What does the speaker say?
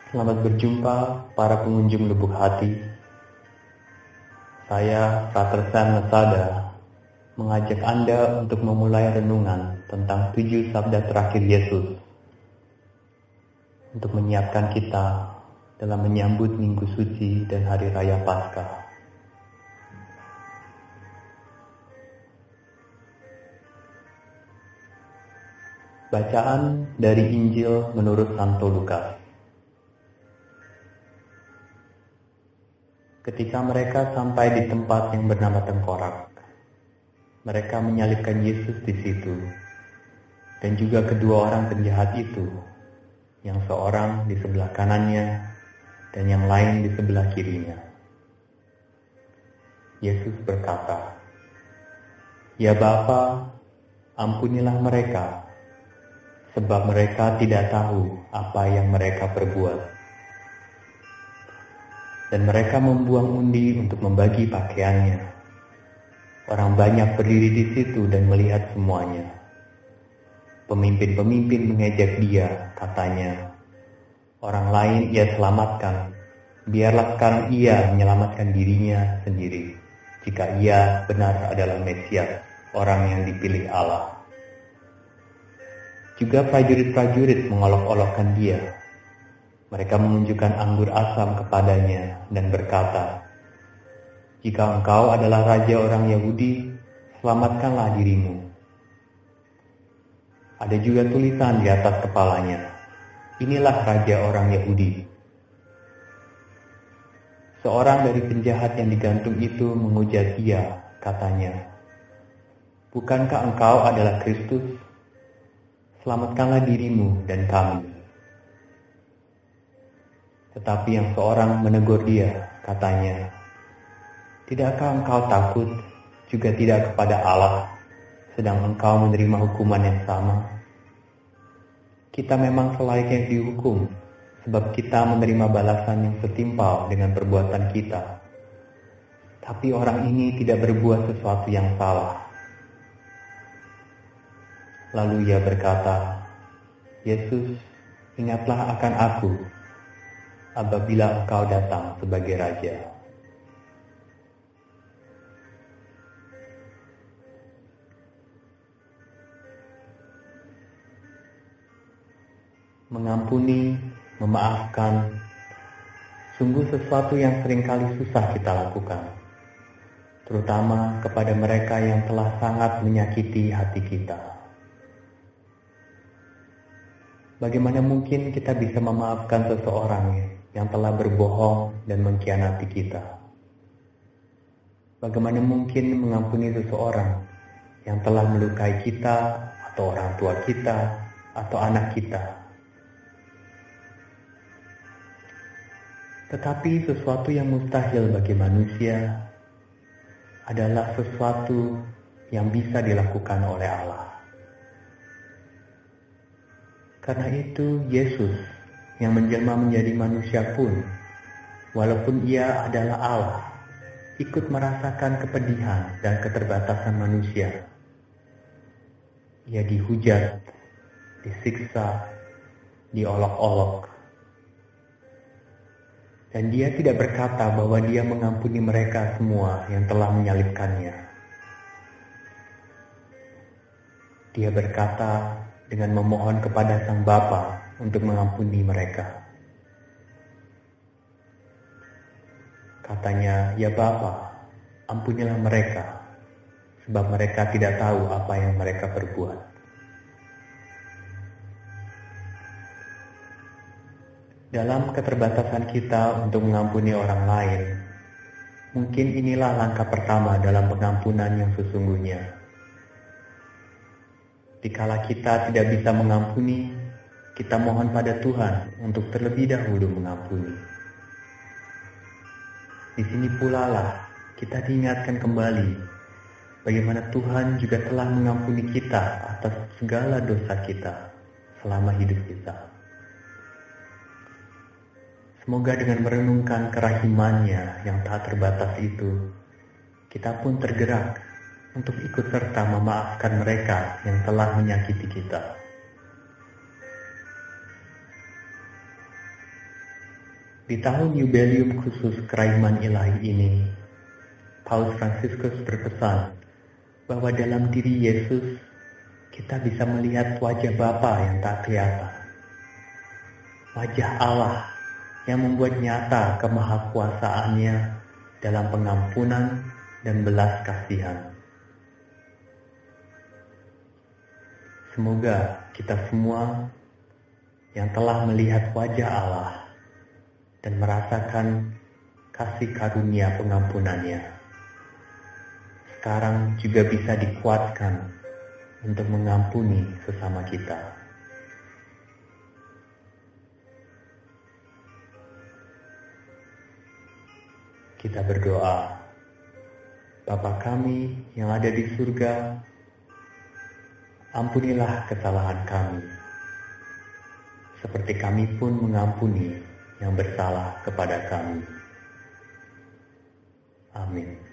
Selamat berjumpa para pengunjung Lubuk Hati. Saya, Frater Sam Lesada, mengajak Anda untuk memulai renungan tentang 7 sabda terakhir Yesus untuk menyiapkan kita dalam menyambut Minggu Suci dan Hari Raya Paskah. Bacaan dari Injil menurut Santo Lukas. Ketika mereka sampai di tempat yang bernama Tengkorak, mereka menyalibkan Yesus di situ, dan juga kedua orang penjahat itu, yang seorang di sebelah kanannya dan yang lain di sebelah kirinya. Yesus berkata, "Ya Bapa, ampunilah mereka, sebab mereka tidak tahu apa yang mereka perbuat." Dan mereka membuang undi untuk membagi pakaiannya. Orang banyak berdiri di situ dan melihat semuanya. Pemimpin-pemimpin mengejek dia, katanya, "Orang lain ia selamatkan, biarlah sekarang ia menyelamatkan dirinya sendiri, jika ia benar adalah Mesias, orang yang dipilih Allah." Juga prajurit-prajurit mengolok-olokkan dia. Mereka menunjukkan anggur asam kepadanya dan berkata, "Jika engkau adalah raja orang Yahudi, selamatkanlah dirimu." Ada juga tulisan di atas kepalanya, "Inilah raja orang Yahudi." Seorang dari penjahat yang digantung itu menghujat dia, katanya, "Bukankah engkau adalah Kristus? Selamatkanlah dirimu dan kami." Tetapi yang seorang menegur dia, katanya, "Tidakkah engkau takut juga tidak kepada Allah, sedang engkau menerima hukuman yang sama? Kita memang selayaknya dihukum, sebab kita menerima balasan yang setimpal dengan perbuatan kita. Tapi orang ini tidak berbuat sesuatu yang salah." Lalu ia berkata, "Yesus, ingatlah akan aku apabila engkau datang sebagai raja." Mengampuni, memaafkan, sungguh sesuatu yang seringkali susah kita lakukan, terutama kepada mereka yang telah sangat menyakiti hati kita. Bagaimana mungkin kita bisa memaafkan seseorang yang telah berbohong dan mengkhianati kita? Bagaimana mungkin mengampuni seseorang yang telah melukai kita, atau orang tua kita, atau anak kita? Tetapi sesuatu yang mustahil bagi manusia adalah sesuatu yang bisa dilakukan oleh Allah. Karena itu Yesus yang menjelma menjadi manusia pun, walaupun ia adalah Allah, ikut merasakan kepedihan dan keterbatasan manusia. Ia dihujat, disiksa, diolok-olok. Dan dia tidak berkata bahwa dia mengampuni mereka semua yang telah menyalibkannya. Dia berkata dengan memohon kepada Sang Bapa untuk mengampuni mereka. Katanya, "Ya Bapa, ampunilah mereka, sebab mereka tidak tahu apa yang mereka perbuat." Dalam keterbatasan kita untuk mengampuni orang lain, mungkin inilah langkah pertama dalam pengampunan yang sesungguhnya. Dikala kita tidak bisa mengampuni, kita mohon pada Tuhan untuk terlebih dahulu mengampuni. Di sini pula lah kita diingatkan kembali bagaimana Tuhan juga telah mengampuni kita atas segala dosa kita selama hidup kita. Semoga dengan merenungkan kerahimannya yang tak terbatas itu, kita pun tergerak untuk ikut serta memaafkan mereka yang telah menyakiti kita. Di tahun Yubelium khusus Keraiman Ilahi ini, Paus Fransiskus berpesan bahwa dalam diri Yesus kita bisa melihat wajah Bapa yang tak kelihatan. Wajah Allah yang membuat nyata kemahakuasaannya dalam pengampunan dan belas kasihan. Semoga kita semua yang telah melihat wajah Allah dan merasakan kasih karunia pengampunannya, sekarang juga bisa dikuatkan untuk mengampuni sesama kita. Kita berdoa. Bapa kami yang ada di surga, ampunilah kesalahan kami, seperti kami pun mengampuni yang bersalah kepada kami. Amin.